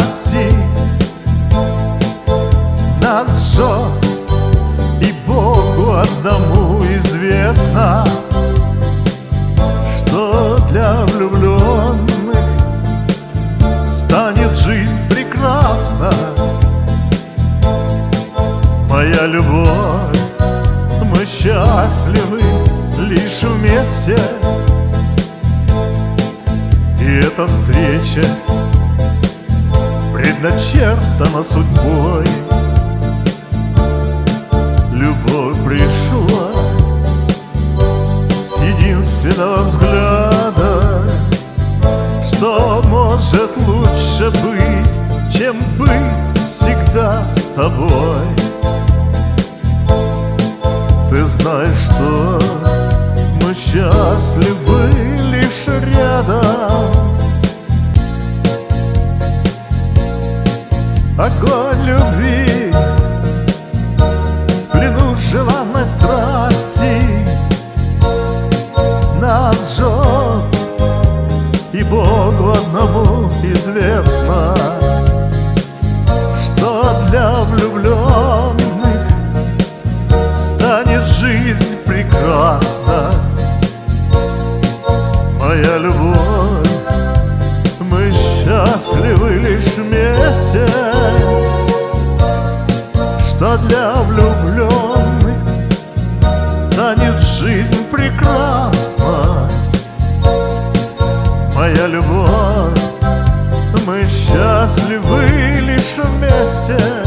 страсти нас жжет, и Богу одному известно, что для влюбленных станет жизнь прекрасна. Моя любовь, мы счастливы лишь вместе, и эта встреча предначертана судьбой. Любовь пришла с единственного взгляда. Что может лучше быть, чем быть всегда с тобой? Ты знаешь, что мы счастливы лишь рядом. Огонь любви в плену желанной страсти нас жжет, и Богу одному известно, что для влюбленных станет жизнь прекрасна. Моя любовь, мы счастливы лишь вместе, что для влюбленных станет жизнь прекрасна. Моя любовь, мы счастливы лишь вместе,